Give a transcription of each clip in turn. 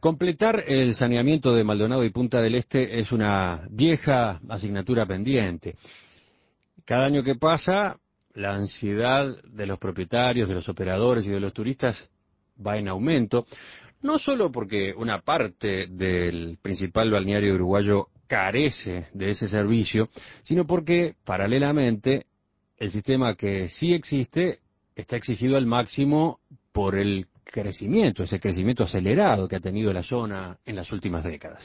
Completar el saneamiento de Maldonado y Punta del Este es una vieja asignatura pendiente. Cada año que pasa, la ansiedad de los propietarios, de los operadores y de los turistas va en aumento, no solo porque una parte del principal balneario uruguayo carece de ese servicio, sino porque, paralelamente, el sistema que sí existe está exigido al máximo por el crecimiento, ese crecimiento acelerado que ha tenido la zona en las últimas décadas.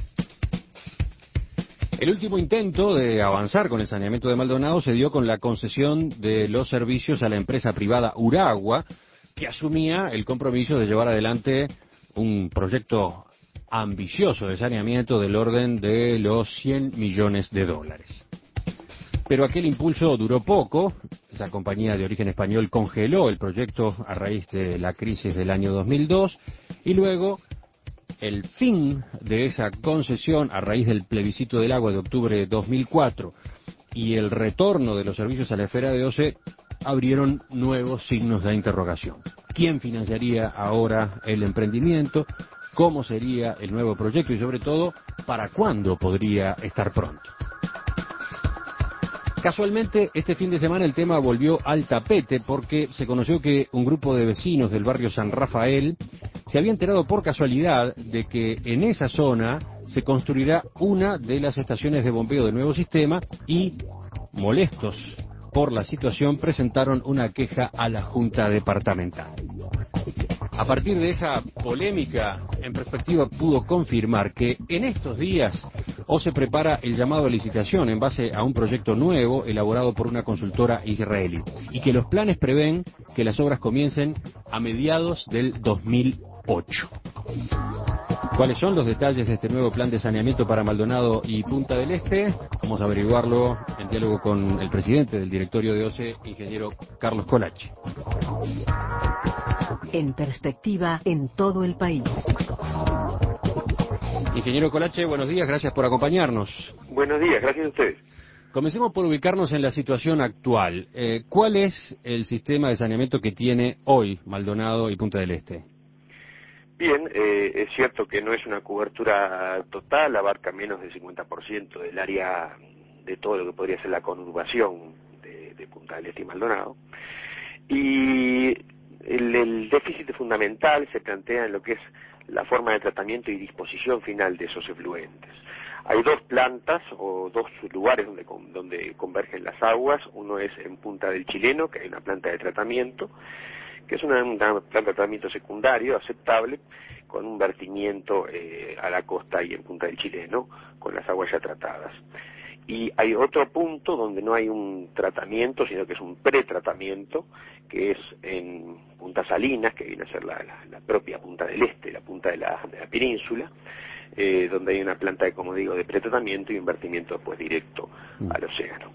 El último intento de avanzar con el saneamiento de Maldonado se dio con la concesión de los servicios a la empresa privada Uragua, que asumía el compromiso de llevar adelante un proyecto ambicioso de saneamiento del orden de los $100 millones. Pero aquel impulso duró poco. Esa compañía de origen español congeló el proyecto a raíz de la crisis del año 2002 y luego el fin de esa concesión a raíz del plebiscito del agua de octubre de 2004 y el retorno de los servicios a la esfera de OCE abrieron nuevos signos de interrogación. ¿Quién financiaría ahora el emprendimiento? ¿Cómo sería el nuevo proyecto? Y sobre todo, ¿para cuándo podría estar pronto? Casualmente, este fin de semana el tema volvió al tapete porque se conoció que un grupo de vecinos del barrio San Rafael se había enterado por casualidad de que en esa zona se construirá una de las estaciones de bombeo del nuevo sistema y, molestos por la situación, presentaron una queja a la Junta Departamental. A partir de esa polémica, En Perspectiva pudo confirmar que en estos días se prepara el llamado a licitación en base a un proyecto nuevo elaborado por una consultora israelí y que los planes prevén que las obras comiencen a mediados del 2008. ¿Cuáles son los detalles de este nuevo plan de saneamiento para Maldonado y Punta del Este? Vamos a averiguarlo en diálogo con el presidente del directorio de OCE, ingeniero Carlos Colache. En Perspectiva en todo el país. Ingeniero Colache, buenos días, gracias por acompañarnos. Buenos días, gracias a ustedes. Comencemos por ubicarnos en la situación actual. ¿Cuál es el sistema de saneamiento que tiene hoy Maldonado y Punta del Este? Bien, es cierto que no es una cobertura total, abarca menos del 50% del área de todo lo que podría ser la conurbación de Punta del Este y Maldonado. Y el déficit fundamental se plantea en lo que es la forma de tratamiento y disposición final de esos efluentes. Hay dos plantas o dos lugares donde convergen las aguas. Uno es en Punta del Chileno, que hay una planta de tratamiento, que es una planta de tratamiento secundario aceptable, con un vertimiento a la costa y en Punta del Chileno, con las aguas ya tratadas. Y hay otro punto donde no hay un tratamiento, sino que es un pretratamiento, que es en Punta Salinas, que viene a ser la propia Punta del Este, la punta de la península, donde hay una planta, como digo, de pretratamiento y un vertimiento pues directo al océano.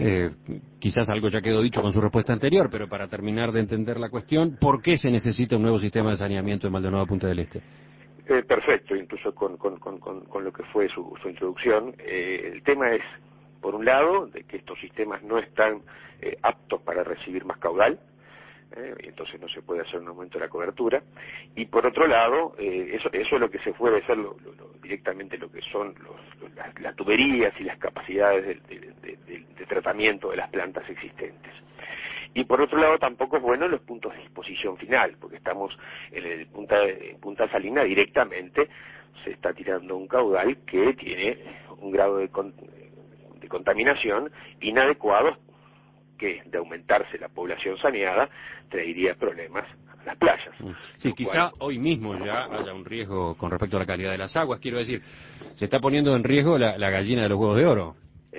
Quizás algo ya quedó dicho con su respuesta anterior, pero para terminar de entender la cuestión, ¿por qué se necesita un nuevo sistema de saneamiento en Maldonado Punta del Este? Perfecto, incluso con lo que fue su introducción. El tema es, por un lado, de que estos sistemas no están aptos para recibir más caudal, y entonces no se puede hacer un aumento de la cobertura, y por otro lado, eso es lo que se puede hacer directamente lo que son las tuberías y las capacidades de tratamiento de las plantas existentes. Y por otro lado tampoco es bueno los puntos de disposición final, porque estamos en el Punta Salina directamente, se está tirando un caudal que tiene un grado de contaminación inadecuado, que de aumentarse la población saneada traería problemas a las playas. Sí, quizá hoy mismo ya haya un riesgo con respecto a la calidad de las aguas, quiero decir, se está poniendo en riesgo la gallina de los huevos de oro.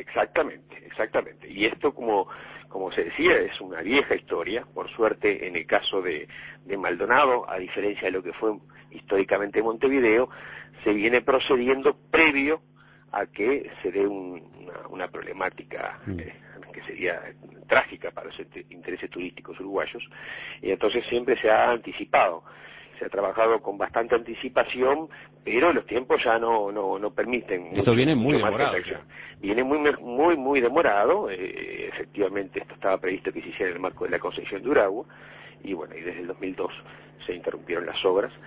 Exactamente. Y esto, como se decía, es una vieja historia. Por suerte, en el caso de Maldonado, a diferencia de lo que fue históricamente Montevideo, se viene procediendo previo a que se dé una problemática que sería trágica para los intereses turísticos uruguayos, y entonces siempre se ha anticipado. Se ha trabajado con bastante anticipación, pero los tiempos ya no permiten. Esto viene muy demorado. Viene muy demorado. Efectivamente, esto estaba previsto que se hiciera en el marco de la concesión de Uragua, y bueno, y desde el 2002 se interrumpieron las obras,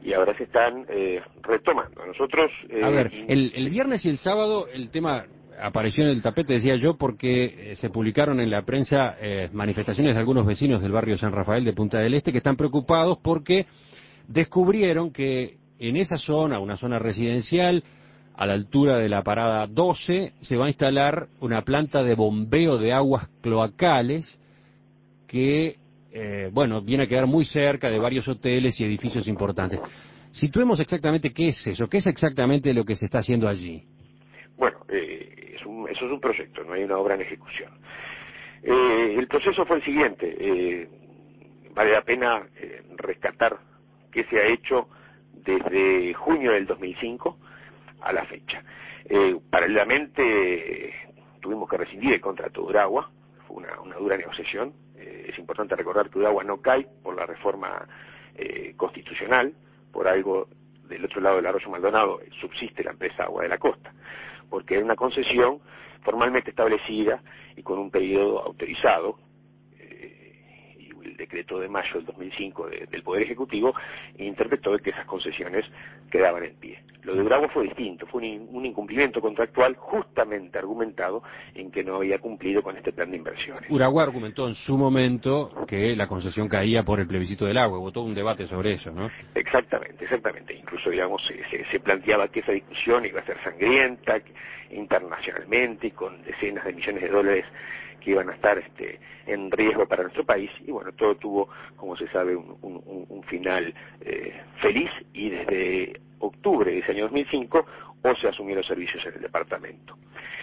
y ahora se están retomando. Nosotros... A ver, el viernes y el sábado el tema apareció en el tapete, decía yo, porque se publicaron en la prensa manifestaciones de algunos vecinos del barrio San Rafael de Punta del Este que están preocupados porque descubrieron que en esa zona, una zona residencial, a la altura de la parada 12, se va a instalar una planta de bombeo de aguas cloacales que, bueno, viene a quedar muy cerca de varios hoteles y edificios importantes. Situemos exactamente qué es eso, qué es exactamente lo que se está haciendo allí. Bueno, eso es un proyecto, no hay una obra en ejecución. El proceso fue el siguiente, vale la pena rescatar qué se ha hecho desde junio del 2005 a la fecha. Paralelamente tuvimos que rescindir el contrato de Uragua, fue una dura negociación. Es importante recordar que Uragua no cae por la reforma constitucional, por algo del otro lado del arroyo Maldonado subsiste la empresa Agua de la Costa, porque era una concesión formalmente establecida y con un periodo autorizado, y el decreto de mayo del 2005 del Poder Ejecutivo interpretó que esas concesiones quedaban en pie. Lo de Uragua fue distinto, fue un incumplimiento contractual justamente argumentado en que no había cumplido con este plan de inversiones. Uragua argumentó en su momento que la concesión caía por el plebiscito del agua, hubo todo un debate sobre eso, ¿no? Exactamente. Incluso, digamos, se planteaba que esa discusión iba a ser sangrienta internacionalmente y con decenas de millones de dólares que iban a estar en riesgo para nuestro país, y bueno, todo tuvo, como se sabe, un final feliz, y desde octubre de ese año 2005 se asumieron los servicios en el departamento.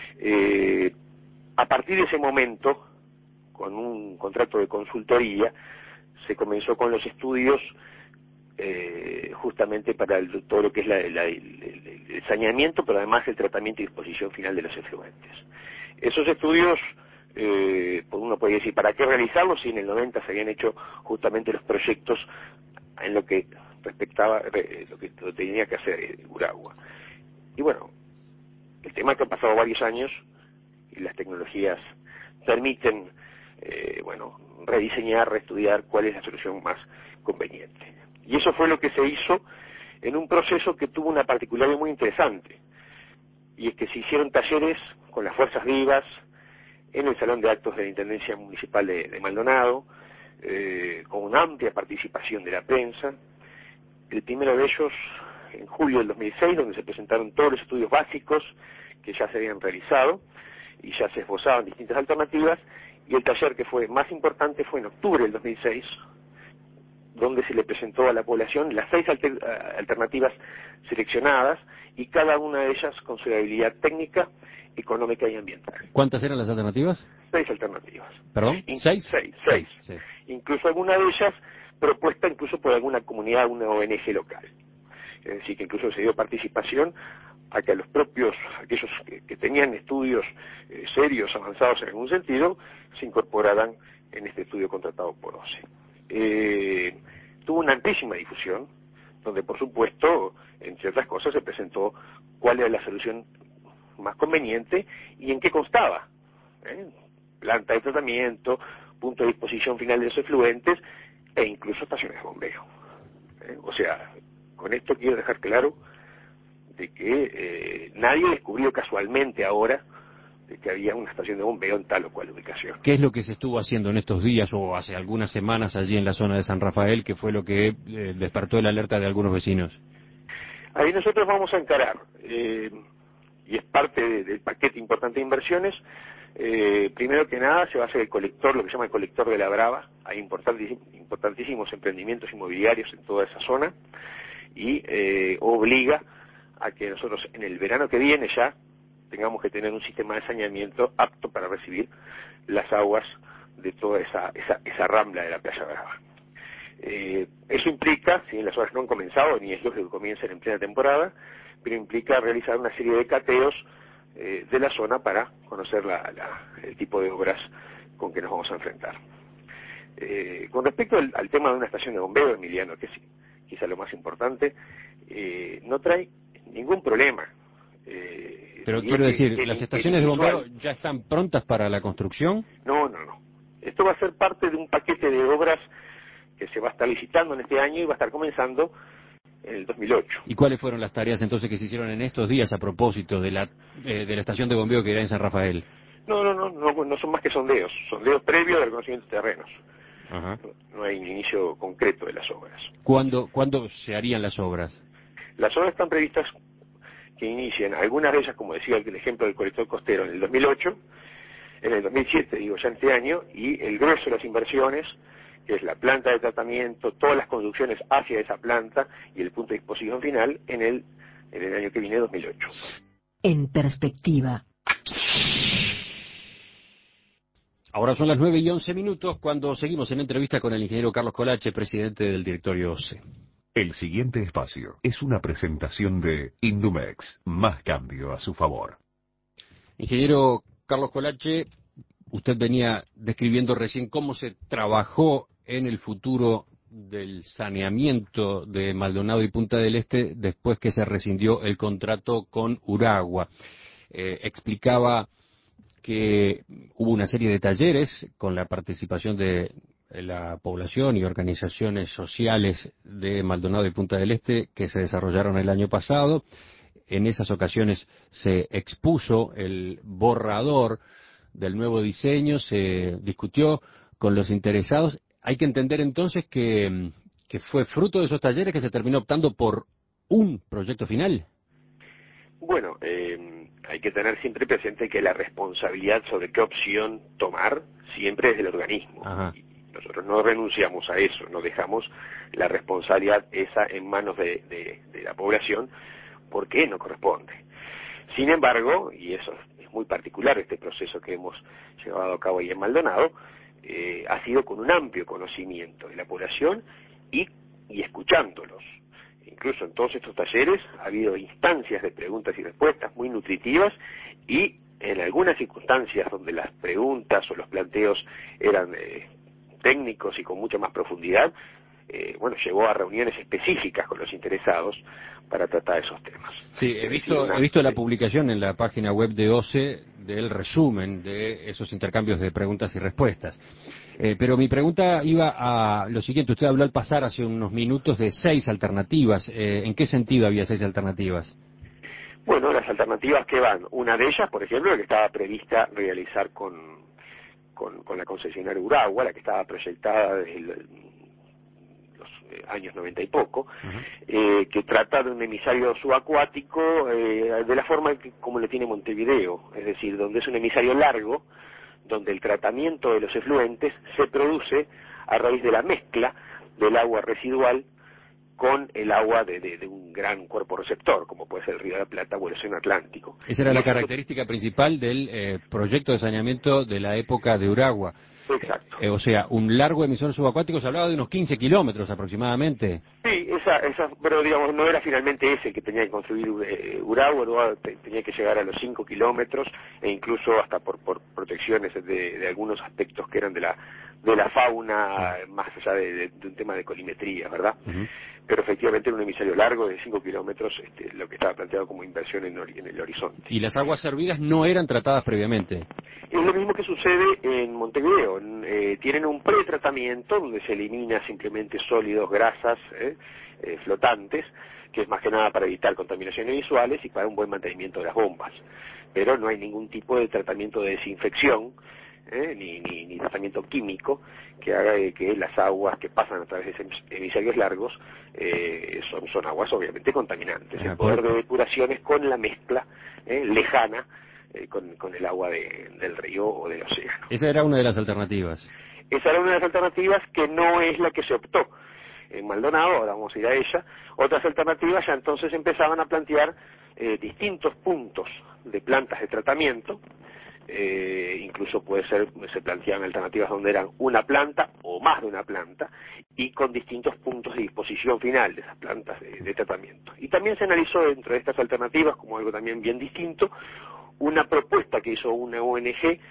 A partir de ese momento, con un contrato de consultoría, se comenzó con los estudios justamente para todo lo que es el saneamiento, pero además el tratamiento y disposición final de los efluentes. Esos estudios, uno puede decir, ¿para qué realizarlos? Si en el 90 se habían hecho justamente los proyectos en lo que respectaba lo que tenía que hacer Uragua. Y bueno, el tema es que han pasado varios años y las tecnologías permiten, rediseñar, reestudiar cuál es la solución más conveniente. Y eso fue lo que se hizo en un proceso que tuvo una particularidad muy interesante, y es que se hicieron talleres con las fuerzas vivas en el Salón de Actos de la Intendencia Municipal de Maldonado, con una amplia participación de la prensa. El primero de ellos en julio del 2006, donde se presentaron todos los estudios básicos que ya se habían realizado y ya se esbozaban distintas alternativas, y el taller que fue más importante fue en octubre del 2006, donde se le presentó a la población las 6 alternativas seleccionadas, y cada una de ellas con su viabilidad técnica, económica y ambiental. ¿Cuántas eran las alternativas? 6 alternativas. ¿Perdón? ¿6? 6. Sí. Incluso alguna de ellas propuesta incluso por alguna comunidad, una ONG local. Es decir, que incluso se dio participación a que aquellos que tenían estudios serios, avanzados en algún sentido, se incorporaran en este estudio contratado por OCE. Tuvo una amplísima difusión, donde por supuesto, entre otras cosas, se presentó cuál era la solución más conveniente y en qué constaba. Planta de tratamiento, punto de disposición final de los efluentes, e incluso estaciones de bombeo. O sea, con esto quiero dejar claro de que nadie descubrió casualmente ahora de que había una estación de bombeo en tal o cual ubicación. ¿Qué es lo que se estuvo haciendo en estos días o hace algunas semanas allí en la zona de San Rafael, que fue lo que despertó la alerta de algunos vecinos? Ahí nosotros vamos a encarar, y es parte del paquete importante de inversiones. Primero que nada se va a hacer el colector, lo que se llama el colector de la Brava. Hay importantísimos emprendimientos inmobiliarios en toda esa zona, y obliga a que nosotros en el verano que viene ya tengamos que tener un sistema de saneamiento apto para recibir las aguas de toda esa rambla de la Playa Brava. Eso implica, si bien las obras no han comenzado, ni es lógico que comiencen en plena temporada, pero implica realizar una serie de cateos de la zona para conocer el tipo de obras con que nos vamos a enfrentar. Con respecto al tema de una estación de bombeo, Emiliano, que es quizá lo más importante, no trae ningún problema. Pero quiero decir, ¿las estaciones de bombeo ya están prontas para la construcción? No. Esto va a ser parte de un paquete de obras que se va a estar licitando en este año y va a estar comenzando en el 2008. ¿Y cuáles fueron las tareas entonces que se hicieron en estos días a propósito de la estación de bombeo que irá en San Rafael? No son más que sondeos previos del reconocimiento de terrenos. Ajá. No hay un inicio concreto de las obras. ¿Cuándo se harían las obras? Las obras están previstas que inicien, algunas de ellas, como decía el ejemplo del colector costero, en el 2008, en el 2007, digo ya este año, y el grueso de las inversiones, que es la planta de tratamiento, todas las conducciones hacia esa planta y el punto de disposición final en el año que viene, 2008. En perspectiva. Ahora son las 9:11 cuando seguimos en entrevista con el ingeniero Carlos Colache, presidente del directorio OCE. El siguiente espacio es una presentación de Indumex, más cambio a su favor. Ingeniero Carlos Colache, usted venía describiendo recién cómo se trabajó en el futuro del saneamiento de Maldonado y Punta del Este después que se rescindió el contrato con Uragua. Explicaba que hubo una serie de talleres con la participación de la población y organizaciones sociales de Maldonado y Punta del Este que se desarrollaron el año pasado. En esas ocasiones se expuso el borrador del nuevo diseño, se discutió con los interesados. Hay que entender entonces que fue fruto de esos talleres que se terminó optando por un proyecto final. Bueno, hay que tener siempre presente que la responsabilidad sobre qué opción tomar siempre es del organismo. Ajá. Y nosotros no renunciamos a eso, no dejamos la responsabilidad esa en manos de la población, porque no corresponde. Sin embargo, y eso es muy particular este proceso que hemos llevado a cabo ahí en Maldonado, ha sido con un amplio conocimiento de la población y escuchándolos. Incluso en todos estos talleres ha habido instancias de preguntas y respuestas muy nutritivas y en algunas circunstancias donde las preguntas o los planteos eran técnicos y con mucha más profundidad, llevó a reuniones específicas con los interesados para tratar esos temas. Sí, he visto la publicación en la página web de OCE del resumen de esos intercambios de preguntas y respuestas. Pero mi pregunta iba a lo siguiente. Usted habló al pasar hace unos minutos de 6 alternativas. ¿En qué sentido había 6 alternativas? Bueno, las alternativas que van, una de ellas, por ejemplo, la que estaba prevista realizar con la concesionaria Uragua, la que estaba proyectada desde los años 90 y poco, que trata de un emisario subacuático de la forma como lo tiene Montevideo, es decir, donde es un emisario largo, donde el tratamiento de los efluentes se produce a raíz de la mezcla del agua residual con el agua de un gran cuerpo receptor, como puede ser el Río de la Plata o el Océano Atlántico. Esa era la característica principal del proyecto de saneamiento de la época de Uragua. Exacto. O sea, un largo emisor subacuático, se hablaba de unos 15 kilómetros aproximadamente. Sí, pero digamos, no era finalmente ese que tenía que construir Uragua tenía que llegar a los 5 kilómetros, e incluso hasta por protecciones de algunos aspectos que eran de la fauna, más allá de un tema de colimetría, ¿verdad? Pero efectivamente era un emisario largo de 5 kilómetros, lo que estaba planteado como inversión en el horizonte. ¿Y las aguas servidas no eran tratadas previamente? Es lo mismo que sucede en Montevideo. Tienen un pretratamiento donde se elimina simplemente sólidos, grasas, flotantes, que es más que nada para evitar contaminaciones visuales y para un buen mantenimiento de las bombas. Pero no hay ningún tipo de tratamiento de desinfección, ni tratamiento químico que haga que las aguas que pasan a través de esos emisarios largos son aguas obviamente contaminantes. El poder de depuración es con la mezcla lejana con el agua del río o del océano. Esa era una de las alternativas. Esa era una de las alternativas que no es la que se optó en Maldonado, ahora vamos a ir a ella. Otras alternativas ya entonces empezaban a plantear distintos puntos de plantas de tratamiento, incluso se planteaban alternativas donde eran una planta o más de una planta y con distintos puntos de disposición final de esas plantas de tratamiento. Y también se analizó dentro de estas alternativas, como algo también bien distinto, una propuesta que hizo una ONG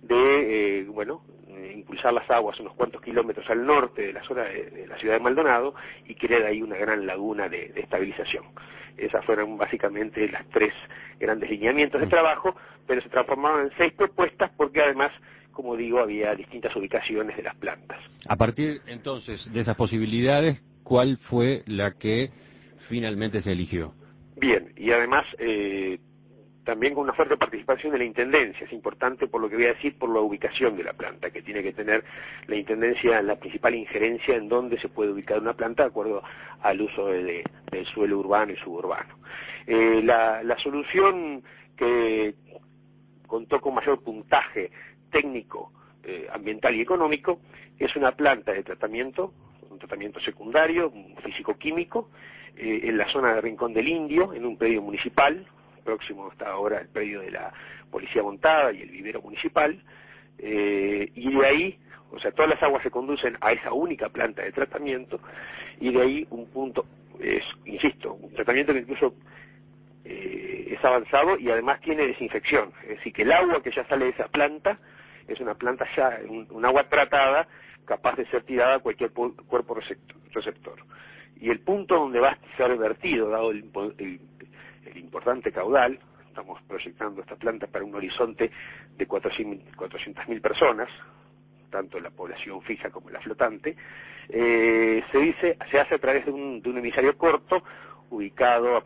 de, impulsar las aguas unos cuantos kilómetros al norte de la zona de la ciudad de Maldonado y crear ahí una gran laguna de estabilización. Esas fueron básicamente las 3 grandes lineamientos de trabajo, pero se transformaron en 6 propuestas porque además, como digo, había distintas ubicaciones de las plantas. A partir entonces de esas posibilidades, ¿cuál fue la que finalmente se eligió. Bien, y además también con una fuerte participación de la Intendencia. Es importante, por lo que voy a decir, por la ubicación de la planta, que tiene que tener la Intendencia la principal injerencia en dónde se puede ubicar una planta de acuerdo al uso del suelo urbano y suburbano. La solución que contó con mayor puntaje técnico, ambiental y económico es una planta de tratamiento, un tratamiento secundario, un físico-químico, en la zona de Rincón del Indio, en un predio municipal. Próximo está ahora el predio de la Policía Montada y el vivero municipal, y de ahí, o sea, todas las aguas se conducen a esa única planta de tratamiento, y de ahí un punto, insisto, un tratamiento que incluso es avanzado y además tiene desinfección, es decir, que el agua que ya sale de esa planta es una planta ya, un agua tratada, capaz de ser tirada a cualquier cuerpo receptor. Y el punto donde va a ser vertido, dado el importante caudal, estamos proyectando esta planta para un horizonte de 400.000 personas, tanto la población fija como la flotante, se hace a través de un emisario corto, ubicado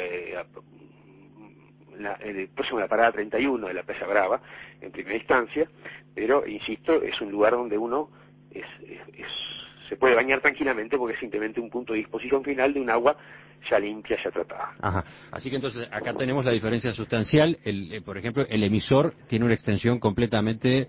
próximo a la parada 31 de la Playa Brava, en primera instancia, pero, insisto, es un lugar donde uno se puede bañar tranquilamente porque es simplemente un punto de disposición final de un agua ya limpia, ya tratada. Ajá. Así que entonces acá tenemos la diferencia sustancial. Por ejemplo, el emisor tiene una extensión completamente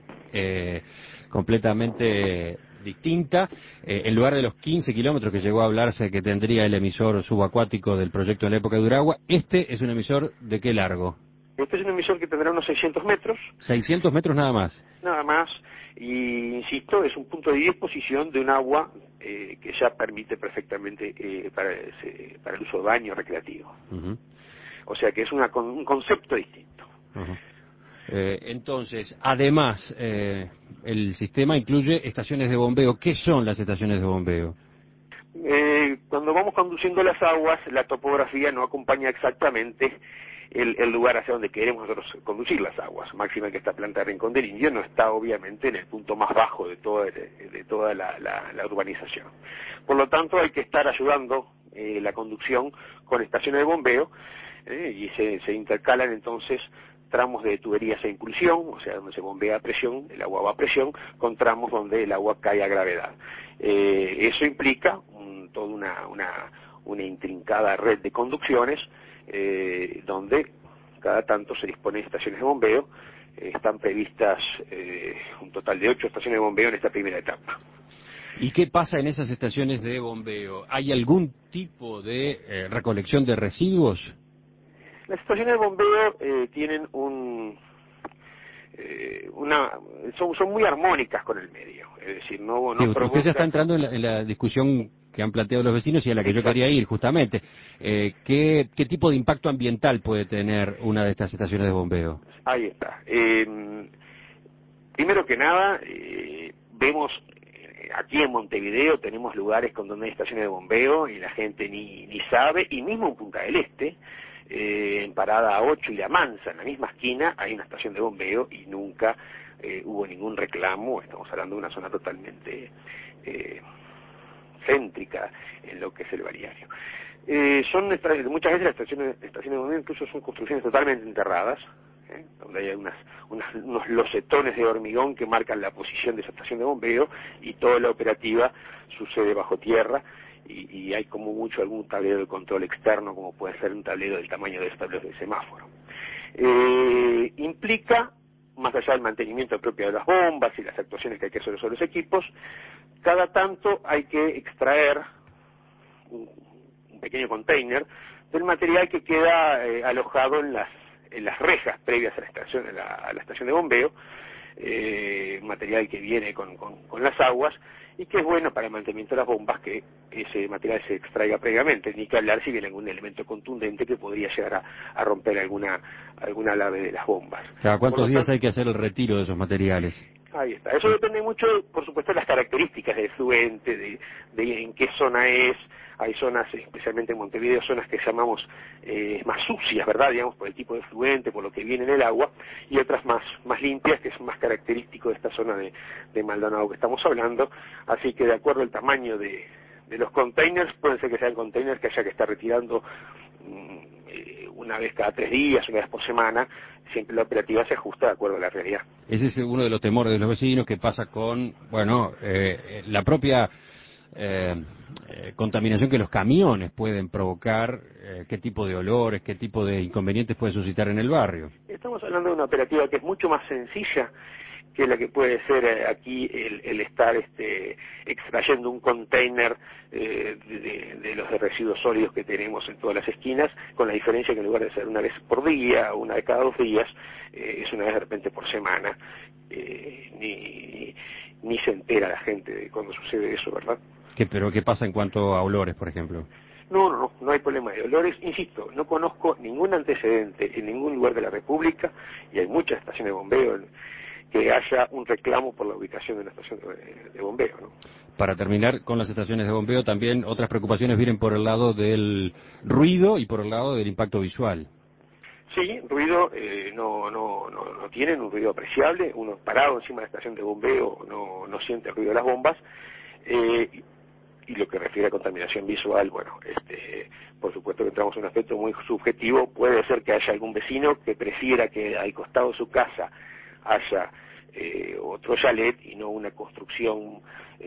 distinta. En lugar de los 15 kilómetros que llegó a hablarse que tendría el emisor subacuático del proyecto en la época de Uragua, este es un emisor ¿de qué largo? Este es un emisor que tendrá unos 600 metros. 600 metros nada más. Nada más, y insisto, es un punto de disposición de un agua que ya permite perfectamente para el uso de baño recreativo. Uh-huh. O sea que es un concepto distinto. Uh-huh. Entonces, además, el sistema incluye estaciones de bombeo. ¿Qué son las estaciones de bombeo? Cuando vamos conduciendo las aguas, la topografía no acompaña exactamente el lugar hacia donde queremos nosotros conducir las aguas. Máxima que esta planta de Rincón del Indio no está obviamente en el punto más bajo de toda la urbanización. Por lo tanto, hay que estar ayudando la conducción con estaciones de bombeo, y se intercalan entonces tramos de tuberías a impulsión, o sea, donde se bombea a presión, el agua va a presión, con tramos donde el agua cae a gravedad. Eso implica toda una intrincada red de conducciones, donde cada tanto se dispone de estaciones de bombeo. Están previstas un total de 8 estaciones de bombeo en esta primera etapa. ¿Y qué pasa en esas estaciones de bombeo? ¿Hay algún tipo de recolección de residuos? Las estaciones de bombeo tienen son muy armónicas con el medio, es decir, no Sí, provocan... usted ya está entrando en la discusión que han planteado los vecinos y a la que yo quería ir, justamente. ¿Qué tipo de impacto ambiental puede tener una de estas estaciones de bombeo? Ahí está. Primero que nada, vemos... Aquí en Montevideo tenemos lugares con donde hay estaciones de bombeo y la gente ni sabe, y mismo en Punta del Este, en Parada 8 y La Mansa, en la misma esquina, hay una estación de bombeo y nunca hubo ningún reclamo. Estamos hablando de una zona totalmente céntrica en lo que es el balneario. Muchas veces las estaciones de bombeo incluso son construcciones totalmente enterradas, donde hay unos losetones de hormigón que marcan la posición de esa estación de bombeo, y toda la operativa sucede bajo tierra, y hay como mucho algún tablero de control externo, como puede ser un tablero del tamaño de los tableros de semáforo. Implica, más allá del mantenimiento propio de las bombas y las actuaciones que hay que hacer sobre los equipos, cada tanto hay que extraer un pequeño container del material que queda alojado en las rejas previas a la estación de bombeo, material que viene con las aguas, y que es bueno para el mantenimiento de las bombas que ese material se extraiga previamente, ni que hablar si viene algún elemento contundente que podría llegar a romper alguna lave de las bombas. ¿Cada cuántos días hay que hacer el retiro de esos materiales? Ahí está. Eso depende mucho, por supuesto, de las características del fluente, de en qué zona es. Hay zonas, especialmente en Montevideo, zonas que llamamos más sucias, ¿verdad? Digamos, por el tipo de fluente, por lo que viene en el agua, y otras más limpias, que es más característico de esta zona de Maldonado que estamos hablando. Así que, de acuerdo al tamaño de De los containers, pueden ser que sean containers que haya que estar retirando una vez cada 3 días, una vez por semana. Siempre la operativa se ajusta de acuerdo a la realidad. Ese es uno de los temores de los vecinos, que pasa con, bueno, la propia contaminación que los camiones pueden provocar, qué tipo de olores, qué tipo de inconvenientes puede suscitar en el barrio. Estamos hablando de una operativa que es mucho más sencilla que la que puede ser aquí el estar extrayendo un container de los residuos sólidos que tenemos en todas las esquinas, con la diferencia que en lugar de ser una vez por día o una vez cada 2 días, es una vez de repente por semana. Ni se entera la gente de cuando sucede eso, ¿verdad? ¿Pero qué pasa en cuanto a olores, por ejemplo? No hay problema de olores. Insisto, no conozco ningún antecedente en ningún lugar de la República, y hay muchas estaciones de bombeo, que haya un reclamo por la ubicación de una estación de bombeo, ¿no? Para terminar con las estaciones de bombeo, también otras preocupaciones vienen por el lado del ruido y por el lado del impacto visual. Sí, ruido no tienen un ruido apreciable. Uno parado encima de la estación de bombeo no siente el ruido de las bombas. Y lo que refiere a contaminación visual, bueno, por supuesto que entramos en un aspecto muy subjetivo. Puede ser que haya algún vecino que prefiera que al costado de su casa haya otro chalet y no una construcción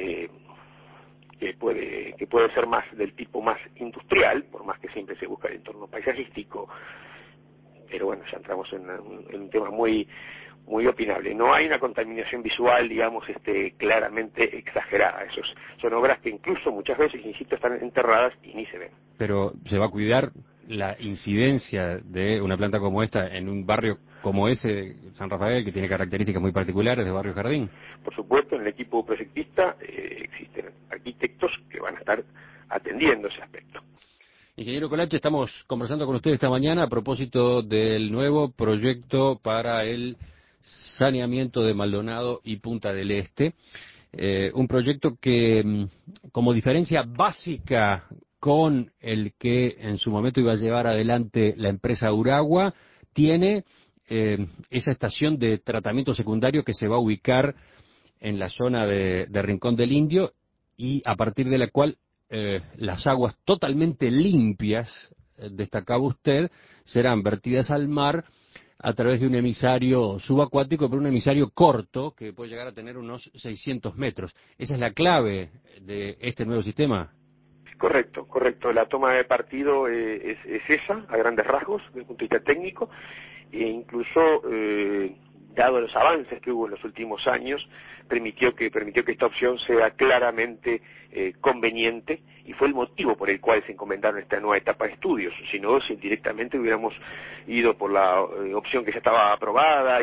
que puede ser más del tipo más industrial, por más que siempre se busca el entorno paisajístico. Pero bueno, ya entramos en un tema muy opinable. No hay una contaminación visual, digamos, claramente exagerada. Son obras que incluso muchas veces, insisto, están enterradas y ni se ven. Pero ¿se va a cuidar la incidencia de una planta como esta en un barrio como ese, San Rafael, que tiene características muy particulares de barrio Jardín? Por supuesto, en el equipo proyectista existen arquitectos que van a estar atendiendo ese aspecto. Ingeniero Colache, estamos conversando con usted esta mañana a propósito del nuevo proyecto para el saneamiento de Maldonado y Punta del Este. Un proyecto que, como diferencia básica con el que en su momento iba a llevar adelante la empresa Uragua, tiene esa estación de tratamiento secundario que se va a ubicar en la zona de Rincón del Indio, y a partir de la cual las aguas totalmente limpias, destacaba usted, serán vertidas al mar a través de un emisario subacuático, pero un emisario corto que puede llegar a tener unos 600 metros. ¿Esa es la clave de este nuevo sistema? Correcto. La toma de partido es esa, a grandes rasgos, desde el punto de vista técnico, e incluso, dado los avances que hubo en los últimos años, permitió que esta opción sea claramente conveniente, y fue el motivo por el cual se encomendaron esta nueva etapa de estudios. Si no, si directamente hubiéramos ido por la opción que ya estaba aprobada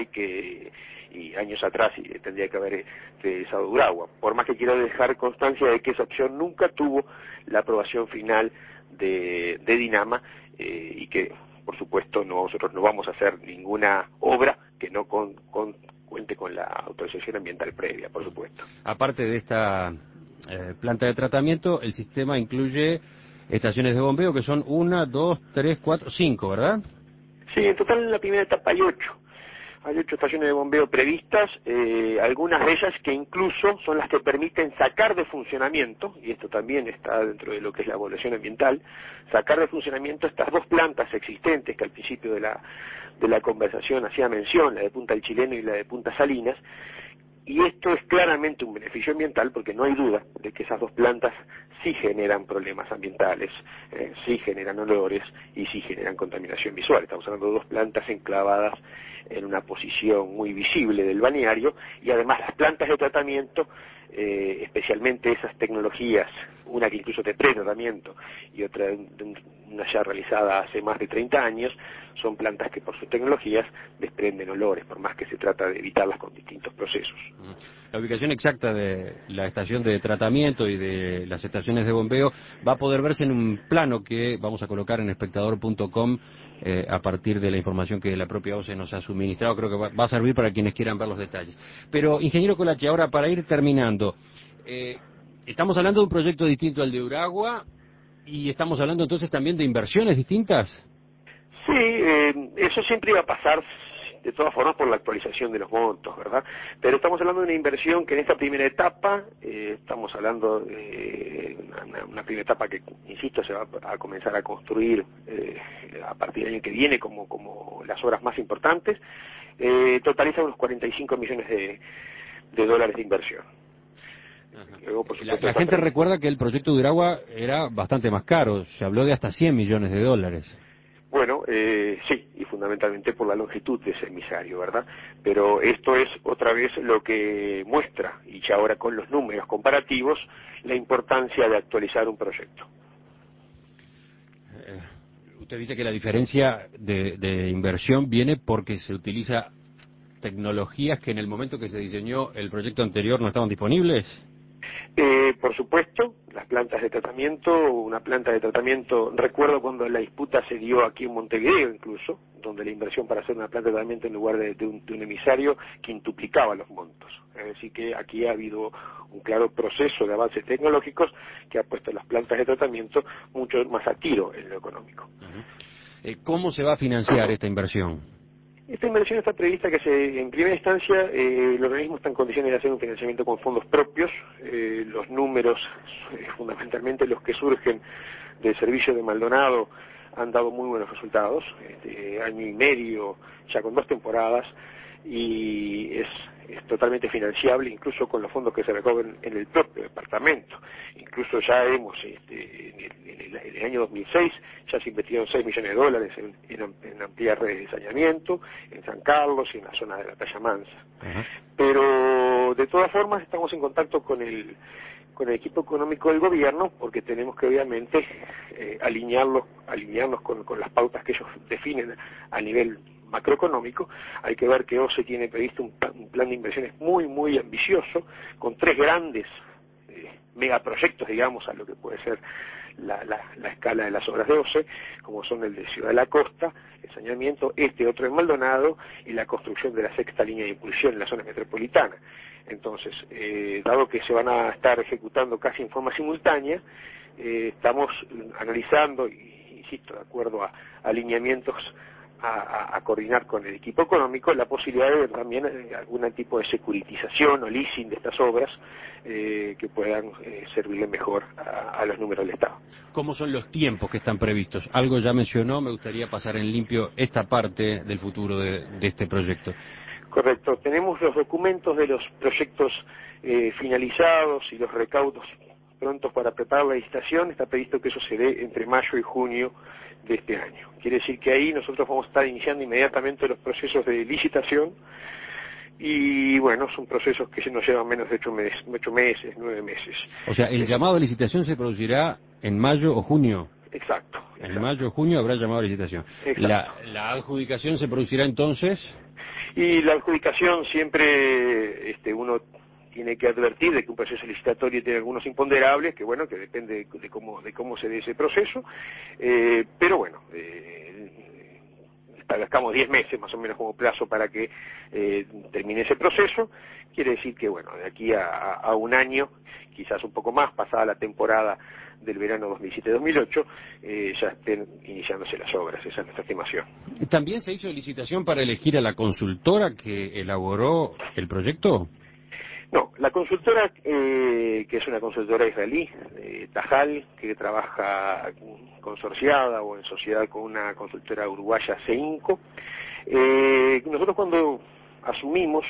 y años atrás tendría que haber realizado Uragua. Por más que quiero dejar constancia de que esa opción nunca tuvo la aprobación final de Dinama, y que, por supuesto, nosotros no vamos a hacer ninguna obra que no cuente con la autorización ambiental previa, por supuesto. Aparte de esta planta de tratamiento, el sistema incluye estaciones de bombeo que son 1, 2, 3, 4, 5, ¿verdad? Sí, en total en la primera etapa hay 8. Hay 8 estaciones de bombeo previstas, algunas de ellas que incluso son las que permiten sacar de funcionamiento, y esto también está dentro de lo que es la evaluación ambiental, sacar de funcionamiento estas 2 plantas existentes que al principio de la conversación hacía mención, la de Punta del Chileno y la de Punta Salinas. Y esto es claramente un beneficio ambiental, porque no hay duda de que esas 2 plantas sí generan problemas ambientales, sí generan olores y sí generan contaminación visual. Estamos hablando de 2 plantas enclavadas en una posición muy visible del balneario, y además las plantas de tratamiento, especialmente esas tecnologías, una que incluso de pretratamiento y otra una ya realizada hace más de 30 años, son plantas que por sus tecnologías desprenden olores, por más que se trata de evitarlas con distintos procesos. La ubicación exacta de la estación de tratamiento y de las estaciones de bombeo va a poder verse en un plano que vamos a colocar en espectador.com a partir de la información que la propia OCE nos ha suministrado. Creo que va a servir para quienes quieran ver los detalles. Pero, ingeniero Colache, ahora para ir terminando, estamos hablando de un proyecto distinto al de Uragua, y estamos hablando entonces también de inversiones distintas. Sí, eso siempre iba a pasar de todas formas por la actualización de los montos, ¿verdad? Pero estamos hablando de una inversión que en esta primera etapa, estamos hablando de una primera etapa que, insisto, se va a comenzar a construir a partir del año que viene como las obras más importantes, totaliza unos 45 millones de dólares de inversión. Luego, por supuesto, la gente recuerda que el proyecto de Uragua era bastante más caro, se habló de hasta 100 millones de dólares. Bueno, sí, y fundamentalmente por la longitud de ese emisario, ¿verdad? Pero esto es otra vez lo que muestra, y ya ahora con los números comparativos, la importancia de actualizar un proyecto. Usted dice que la diferencia de inversión viene porque se utiliza tecnologías que en el momento que se diseñó el proyecto anterior no estaban disponibles. Por supuesto, las plantas de tratamiento, una planta de tratamiento, recuerdo cuando la disputa se dio aquí en Montevideo incluso, donde la inversión para hacer una planta de tratamiento en lugar de un emisario quintuplicaba los montos. Es decir que aquí ha habido un claro proceso de avances tecnológicos que ha puesto las plantas de tratamiento mucho más a tiro en lo económico. ¿Cómo se va a financiar esta inversión? Esta inversión está prevista en primera instancia, el organismo está en condiciones de hacer un financiamiento con fondos propios. Los números, fundamentalmente los que surgen del servicio de Maldonado, han dado muy buenos resultados, año y medio, ya con 2 temporadas, y es totalmente financiable, incluso con los fondos que se recogen en el propio departamento. Incluso ya hemos, en el año 2006, ya se invirtieron 6 millones de dólares en ampliar redes de saneamiento, en San Carlos y en la zona de la Playa Mansa. Pero, de todas formas, estamos en contacto con el equipo económico del gobierno, porque tenemos que obviamente alinearnos con las pautas que ellos definen a nivel macroeconómico. Hay que ver que OCE tiene previsto un plan de inversiones muy, muy ambicioso, con 3 grandes megaproyectos, digamos, a lo que puede ser la escala de las obras de OCE, como son el de Ciudad de la Costa, el saneamiento, otro en Maldonado, y la construcción de la 6ª línea de impulsión en la zona metropolitana. Entonces, dado que se van a estar ejecutando casi en forma simultánea, estamos analizando, y insisto, de acuerdo a alineamientos a coordinar con el equipo económico, la posibilidad de también algún tipo de securitización o leasing de estas obras que puedan servirle mejor a los números del Estado. ¿Cómo son los tiempos que están previstos? Algo ya mencionó, me gustaría pasar en limpio esta parte del futuro de este proyecto. Correcto, tenemos los documentos de los proyectos finalizados y los recaudos prontos para preparar la licitación. Está previsto que eso se dé entre mayo y junio de este año. Quiere decir que ahí nosotros vamos a estar iniciando inmediatamente los procesos de licitación, y bueno, son procesos que nos llevan menos de 8 meses, 9 meses. O sea, el llamado de licitación se producirá en mayo o junio. Exacto. En mayo o junio habrá llamado de licitación. La adjudicación se producirá entonces. Y la adjudicación siempre uno tiene que advertir de que un proceso licitatorio tiene algunos imponderables, que bueno, que depende de cómo se dé ese proceso, pero bueno, establezcamos 10 meses más o menos como plazo para que termine ese proceso. Quiere decir que bueno, de aquí a un año, quizás un poco más, pasada la temporada del verano 2007-2008, ya estén iniciándose las obras. Esa es nuestra estimación. ¿También se hizo licitación para elegir a la consultora que elaboró el proyecto? No, la consultora, que es una consultora israelí, Tajal, que trabaja consorciada o en sociedad con una consultora uruguaya, CEINCO. Nosotros cuando asumimos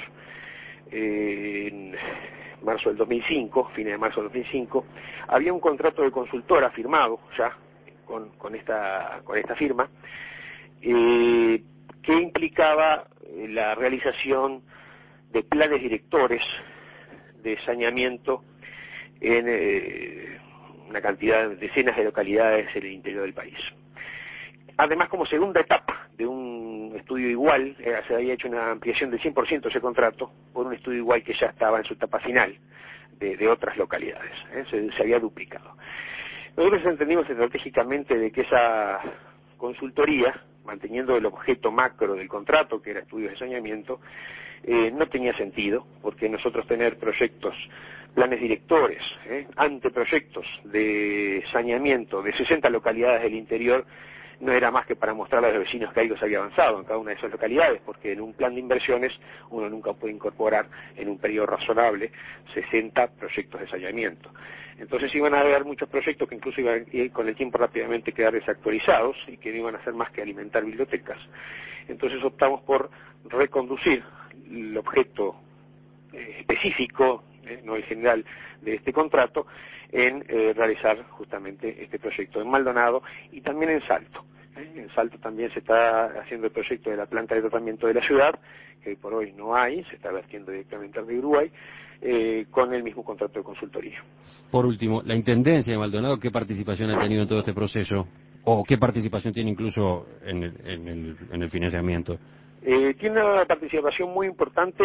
en marzo del 2005, fines de marzo del 2005, había un contrato de consultora firmado ya con esta firma, que implicaba la realización de planes directores de saneamiento en una cantidad de decenas de localidades en el interior del país. Además, como segunda etapa de un estudio igual, se había hecho una ampliación del 100% de ese contrato por un estudio igual que ya estaba en su etapa final de otras localidades, se había duplicado. Nosotros entendimos estratégicamente de que esa consultoría, manteniendo el objeto macro del contrato, que era estudios de saneamiento, no tenía sentido, porque nosotros tener proyectos, planes directores, anteproyectos de saneamiento de 60 localidades del interior, no era más que para mostrar a los vecinos que algo se había avanzado en cada una de esas localidades, porque en un plan de inversiones uno nunca puede incorporar en un periodo razonable 60 proyectos de saneamiento. Entonces iban a haber muchos proyectos que incluso iban a ir con el tiempo rápidamente quedar desactualizados y que no iban a hacer más que alimentar bibliotecas. Entonces optamos por reconducir el objeto específico, no el general, de este contrato, en realizar justamente este proyecto en Maldonado y también en Salto. En Salto también se está haciendo el proyecto de la planta de tratamiento de la ciudad, que por hoy no hay, se está vertiendo directamente al río Uruguay, con el mismo contrato de consultoría. Por último, la Intendencia de Maldonado, ¿qué participación ha tenido en todo este proceso? ¿O qué participación tiene incluso en el financiamiento? Tiene una participación muy importante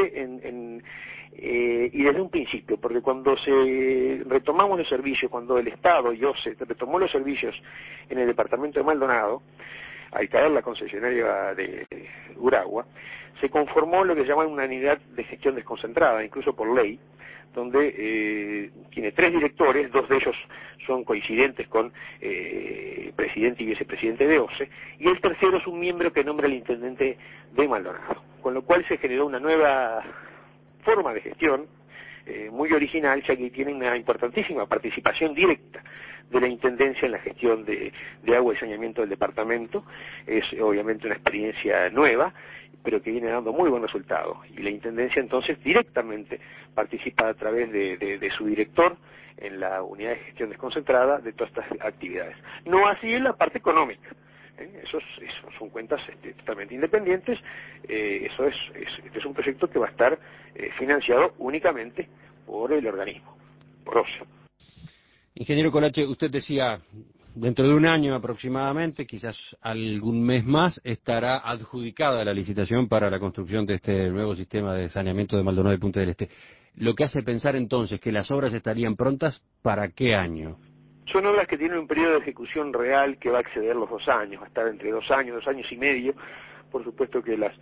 y desde un principio, porque cuando retomamos los servicios, cuando el Estado y OCE retomó los servicios en el departamento de Maldonado, al caer la concesionaria de Uragua, se conformó lo que llaman una unidad de gestión desconcentrada, incluso por ley, donde tiene 3 directores, 2 de ellos son coincidentes con presidente y vicepresidente de OCE, y el tercero es un miembro que nombra el intendente de Maldonado, con lo cual se generó una nueva forma de gestión muy original, ya que tiene una importantísima participación directa de la Intendencia en la gestión de agua y saneamiento del departamento. Es obviamente una experiencia nueva, pero que viene dando muy buen resultado. Y la Intendencia entonces directamente participa a través de su director en la unidad de gestión desconcentrada de todas estas actividades. No así en la parte económica. Esos son cuentas totalmente independientes. Este es un proyecto que va a estar financiado únicamente por el organismo, por OCE. Ingeniero Colache, usted decía, dentro de un año aproximadamente, quizás algún mes más, estará adjudicada la licitación para la construcción de este nuevo sistema de saneamiento de Maldonado y Punta del Este. Lo que hace pensar entonces que las obras estarían prontas, ¿para qué año? Son obras que tienen un periodo de ejecución real que va a exceder los 2 años, va a estar entre 2 años, 2 años y medio. Por supuesto que las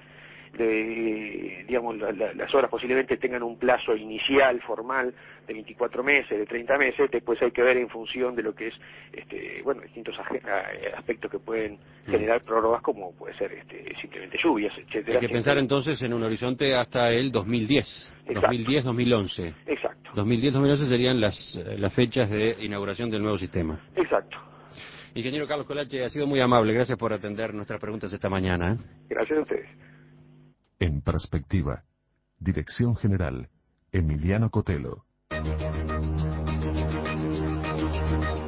obras posiblemente tengan un plazo inicial, formal, de 24 meses, de 30 meses, después hay que ver en función de lo que es, distintos aspectos que pueden generar prórrogas, como puede ser simplemente lluvias, etcétera. Hay que pensar entonces en un horizonte hasta el 2010, 2010-2011. Exacto. 2010-2011 serían las fechas de inauguración del nuevo sistema. Exacto. Ingeniero Carlos Colache, ha sido muy amable, gracias por atender nuestras preguntas esta mañana. Gracias a ustedes. En perspectiva. Dirección General, Emiliano Cotelo.